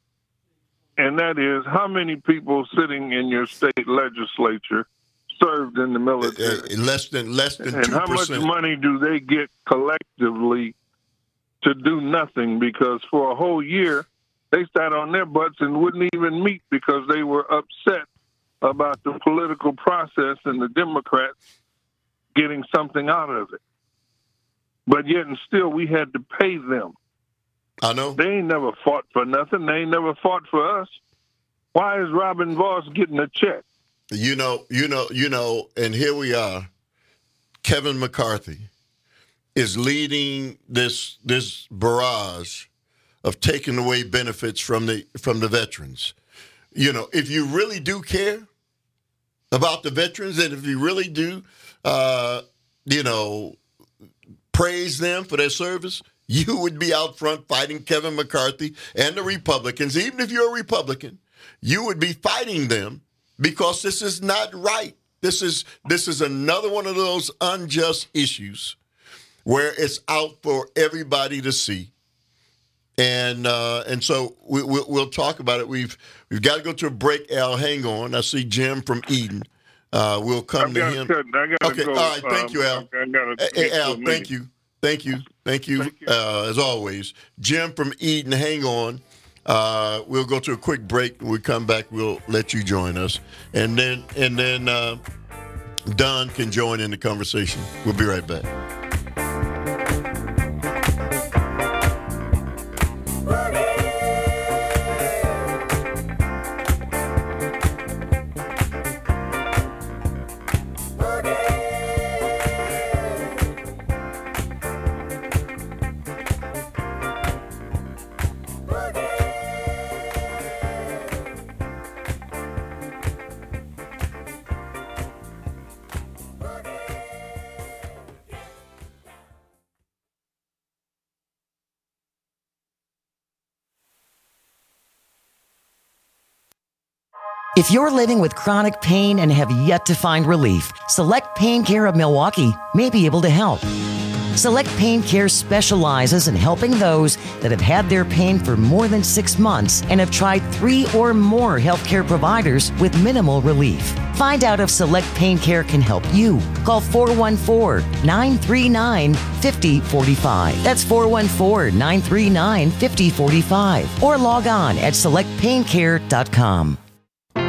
and that is, how many people sitting in your state legislature served in the military? Uh, less than less than and two how much percent. money do they get collectively to do nothing? Because for a whole year, they sat on their butts and wouldn't even meet because they were upset about the political process and the Democrats getting something out of it. But yet and still, we had to pay them. I know. They ain't never fought for nothing. They ain't never fought for us. Why is Robin Voss getting a check? You know, you know, you know, and here we are. Kevin McCarthy is leading this this barrage of taking away benefits from the from the veterans. You know, if you really do care about the veterans, and if you really do, uh, you know, praise them for their service, you would be out front fighting Kevin McCarthy and the Republicans. Even if you're a Republican, you would be fighting them. Because this is not right. This is this is another one of those unjust issues where it's out for everybody to see, and uh, and so we, we'll, we'll talk about it. We've we've got to go to a break. Al, hang on. I see Jim from Eden. Uh, we'll come to him. Cut. I gotta okay. Go. All right. Thank um, you, Al. I gotta hey, Al. Thank you. Thank you. Thank you. Thank you. Uh, as always, Jim from Eden. Hang on. Uh, we'll go to a quick break. When we come back, we'll let you join us, and then and then uh, Don can join in the conversation. We'll be right back. If you're living with chronic pain and have yet to find relief, Select Pain Care of Milwaukee may be able to help. Select Pain Care specializes in helping those that have had their pain for more than six months and have tried three or more healthcare providers with minimal relief. Find out if Select Pain Care can help you. Call four one four, nine three nine, five zero four five. That's four one four, nine three nine, five zero four five. Or log on at select pain care dot com.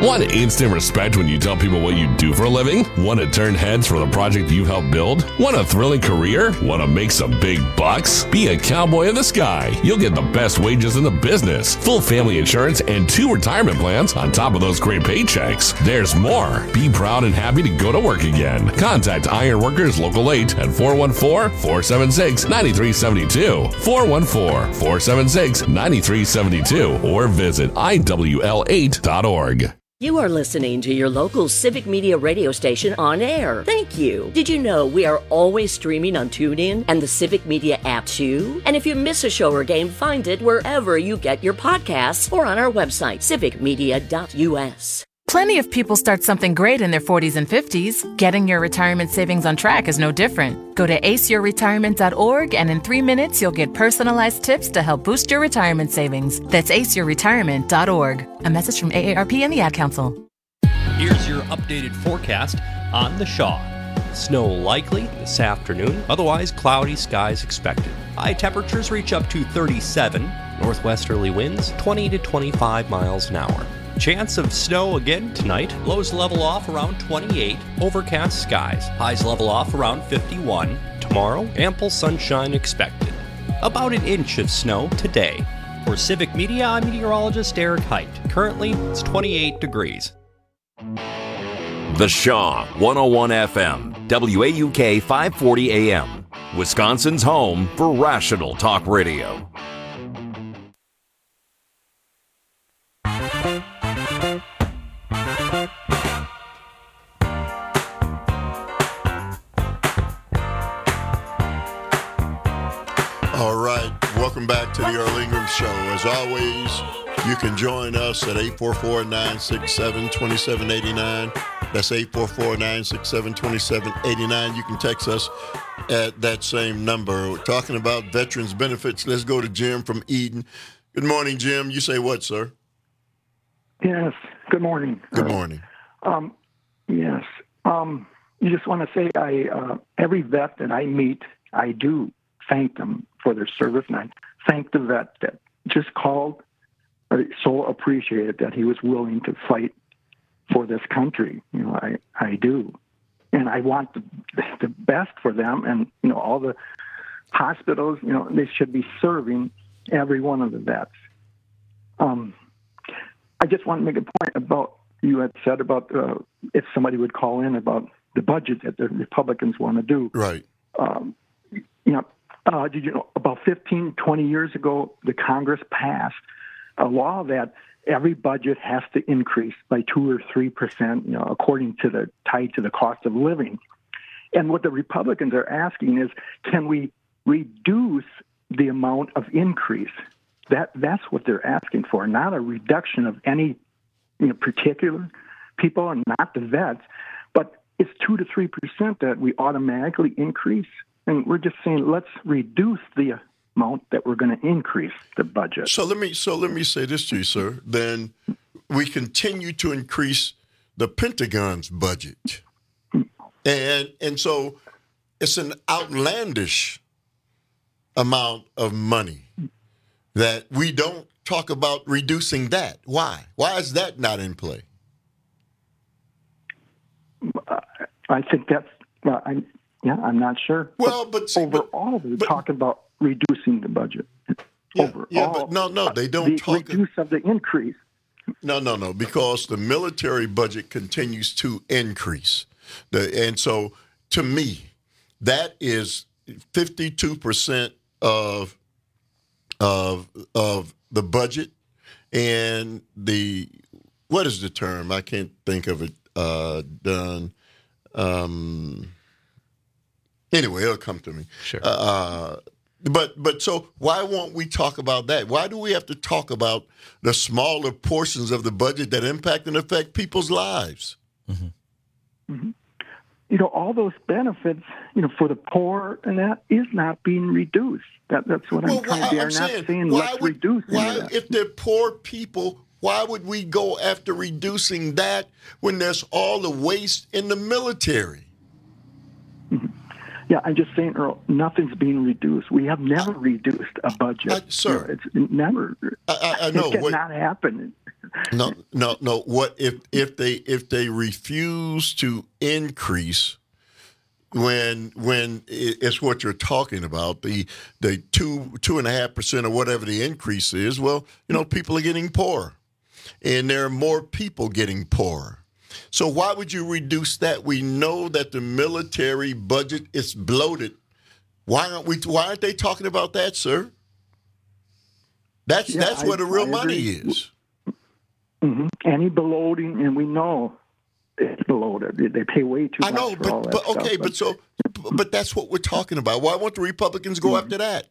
Want instant respect when you tell people what you do for a living? Want to turn heads for the project you helped build? Want a thrilling career? Want to make some big bucks? Be a cowboy in the sky. You'll get the best wages in the business, full family insurance, and two retirement plans on top of those great paychecks. There's more. Be proud and happy to go to work again. Contact Iron Workers Local eight at four one four, four seven six, nine three seven two, four one four, four seven six, nine three seven two, or visit I W L eight dot org. You are listening to your local Civic Media radio station on air. Thank you. Did you know we are always streaming on TuneIn and the Civic Media app too? And if you miss a show or game, find it wherever you get your podcasts or on our website, civic media dot U S. Plenty of people start something great in their forties and fifties. Getting your retirement savings on track is no different. Go to ace your retirement dot org and in three minutes you'll get personalized tips to help boost your retirement savings. That's ace your retirement dot org. A message from A A R P and the Ad Council. Here's your updated forecast on the Shaw. Snow likely this afternoon, otherwise cloudy skies expected. High temperatures reach up to thirty-seven, northwesterly winds twenty to twenty-five miles an hour. Chance of snow again tonight. Lows level off around twenty-eight. Overcast skies. Highs level off around fifty-one. Tomorrow, ample sunshine expected. About an inch of snow today. For Civic Media, I'm meteorologist Eric Height. Currently, it's twenty-eight degrees. The Shaw, one oh one F M, W A U K five forty A M, Wisconsin's home for rational talk radio. All right, welcome back to the Earl Ingram Show. As always, you can join us at eight four four, nine six seven, two seven eight nine. That's eight four four, nine six seven, two seven eight nine. You can text us at that same number. We're talking about veterans benefits. Let's go to Jim from Eden. Good morning, Jim. You say what, sir? Yes, good morning. Good morning. Um, yes, um, you just want to say I uh, every vet that I meet, I do thank them for their service, and I thank the vet that just called, or so appreciated that he was willing to fight for this country. You know, I, I do. And I want the, the best for them, and, you know, all the hospitals, you know, they should be serving every one of the vets. Um, I just want to make a point about, you had said about uh, if somebody would call in about the budget that the Republicans want to do. Right. Um, you know, Uh, did you know about fifteen, twenty years ago, the Congress passed a law that every budget has to increase by two or three percent, you know, according to the tied to the cost of living. And what the Republicans are asking is, can we reduce the amount of increase? That that's what they're asking for, not a reduction of any, you know, particular people, and not the vets, but it's two to three percent that we automatically increase. And we're just saying, let's reduce the amount that we're going to increase the budget. So let me so let me say this to you, sir. Then we continue to increase the Pentagon's budget, and and so it's an outlandish amount of money that we don't talk about reducing that. Why? Why is that not in play? I think that's. Well, I. Yeah, I'm not sure. Well, but, but overall, but, we're but, talking about reducing the budget. Yeah, overall, yeah, but no, no, they don't the talk. Reduce of the increase. No, no, no, because the military budget continues to increase, the, and so to me, that is fifty-two percent of of of the budget, and the what is the term? I can't think of it. Uh, done. Um, Anyway, it'll come to me. Sure. Uh, but but so why won't we talk about that? Why do we have to talk about the smaller portions of the budget that impact and affect people's lives? Mm-hmm. Mm-hmm. You know, all those benefits, you know, for the poor and that is not being reduced. That that's what well, I'm trying why, to. They're I'm not saying, saying why let's would, reduce why, that. If they're poor people, why would we go after reducing that when there's all the waste in the military? Mm-hmm. Yeah, I'm just saying, Earl, nothing's being reduced. We have never I, reduced a budget. I, sir, it's never. I, I know. It cannot happen. No, no, no. What if if they if they refuse to increase when when it's what you're talking about, the the two two and a half percent or whatever the increase is? Well, you know, people are getting poorer, and there are more people getting poorer. So why would you reduce that? We know that the military budget is bloated. Why aren't we? Why aren't they talking about that, sir? That's Yeah, that's I- where the real I money agree. is. Mm-hmm. Any bloating, and we know it's bloated. They- They pay way too I much know, for all but, that but stuff. okay, but so, but that's what we're talking about. Why won't the Republicans go after that?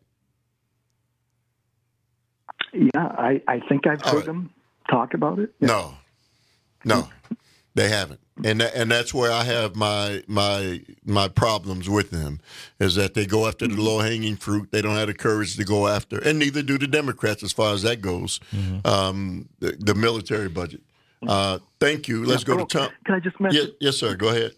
Yeah, I, I think I've All heard right. them talk about it. No, no, they haven't, and that, and that's where I have my my my problems with them, is that they go after the low hanging fruit. They don't have the courage to go after, and neither do the Democrats as far as that goes. Um, the, the military budget. Uh, thank you. Let's Yeah, go oh, to Tom. Can I just mention? Yes, yes, sir. Go ahead.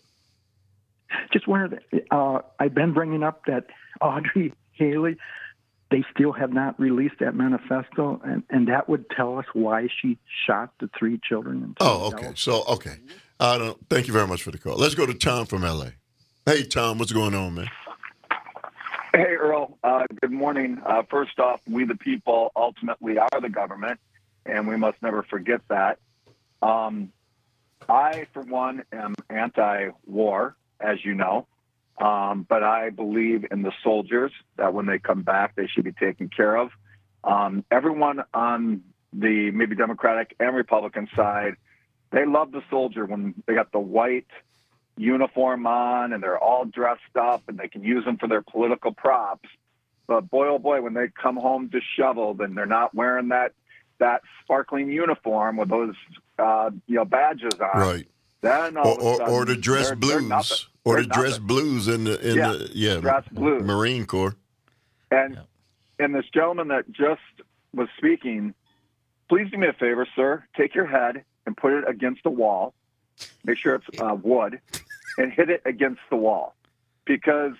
Just wanted to, uh, I've been bringing up that Audrey Haley, they still have not released that manifesto, and, and that would tell us why she shot the three children. And two Oh, adults. okay. So, okay. I don't. Thank you very much for the call. Let's go to Tom from L A. Hey, Tom, what's going on, man? Hey, Earl. Uh, good morning. Uh, first off, we the people ultimately are the government, and we must never forget that. Um, I, for one, am anti-war, as you know, um, but I believe in the soldiers, that when they come back, they should be taken care of. Um, everyone on the maybe Democratic and Republican side, they love the soldier when they got the white uniform on and they're all dressed up and they can use them for their political props. But boy, oh boy, when they come home disheveled and they're not wearing that that sparkling uniform with those uh, you know badges on, Right. then all Or, of a or, sudden, or the dress they're- they're nothing. blues, or They're the dress nothing. blues in the in Yeah, the yeah dress blues. Marine Corps. And and this gentleman that just was speaking, please do me a favor, sir. Take your head and put it against the wall. Make sure it's uh, wood, and hit it against the wall. Because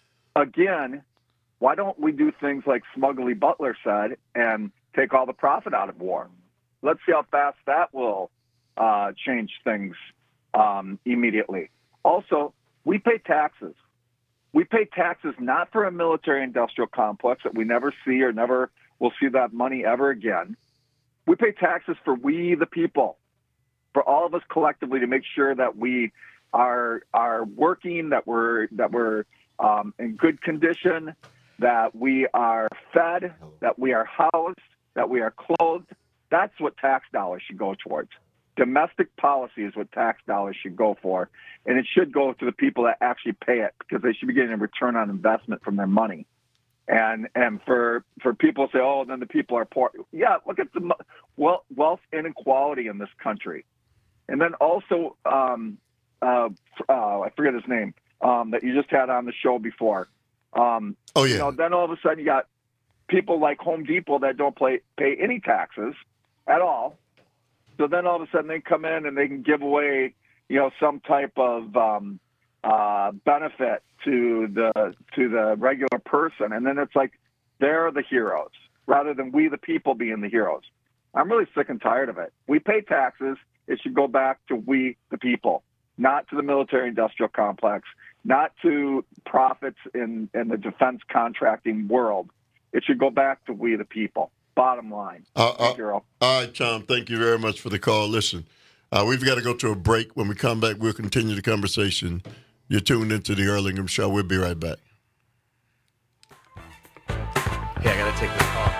again, why don't we do things like Smugly Butler said and take all the profit out of war? Let's see how fast that will uh, change things um, immediately. Also, we pay taxes. We pay taxes not for a military-industrial complex that we never see or never will see that money ever again. We pay taxes for we, the people, for all of us collectively to make sure that we are are working, that we're that we're um, in good condition, that we are fed, that we are housed, that we are clothed. That's what tax dollars should go towards. Domestic policy is what tax dollars should go for, and it should go to the people that actually pay it because they should be getting a return on investment from their money. And and for for people to say, oh, then the people are poor. Yeah, look at the wealth, wealth inequality in this country. And then also, um, uh, uh, I forget his name, um, that you just had on the show before. Um, oh, yeah. You know, then all of a sudden you got people like Home Depot that don't pay, pay any taxes at all. So then all of a sudden they come in and they can give away, you know, some type of um, uh, benefit to the to the regular person, and then it's like they're the heroes rather than we the people being the heroes. I'm really sick and tired of it. We pay taxes. It should go back to we the people, not to the military-industrial complex, not to profits in, in the defense contracting world. It should go back to we the people. Bottom line. Uh, Thank you, uh, Earl. all right, Tom. Thank you very much for the call. Listen, uh, we've got to go to a break. When we come back, we'll continue the conversation. You're tuned into the Earl Ingram Show. We'll be right back. Yeah, I got to take this call.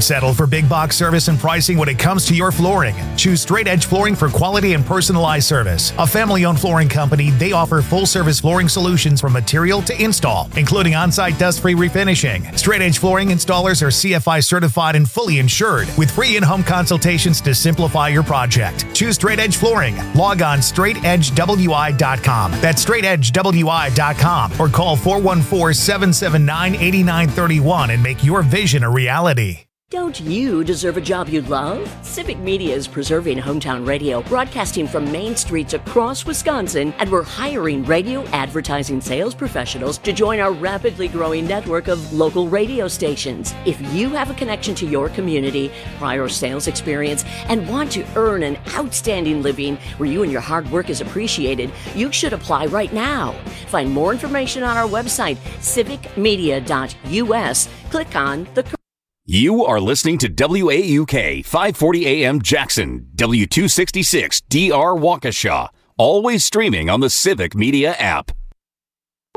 Don't settle for big box service and pricing when it comes to your flooring. Choose Straight Edge Flooring for quality and personalized service. A family-owned flooring company, they offer full-service flooring solutions from material to install, including on-site dust-free refinishing. Straight Edge Flooring installers are C F I certified and fully insured, with free in-home consultations to simplify your project. Choose Straight Edge Flooring. Log on straight edge w i dot com. That's straight edge w i dot com, or call four one four, seven seven nine, eight nine three one and make your vision a reality. Don't you deserve a job you love? Civic Media is preserving hometown radio, broadcasting from main streets across Wisconsin, and we're hiring radio advertising sales professionals to join our rapidly growing network of local radio stations. If you have a connection to your community, prior sales experience, and want to earn an outstanding living where you and your hard work is appreciated, you should apply right now. Find more information on our website, civic media dot u s. Click on the You are listening to W A U K five forty A M Jackson, W two sixty-six D R Waukesha, always streaming on the Civic Media app.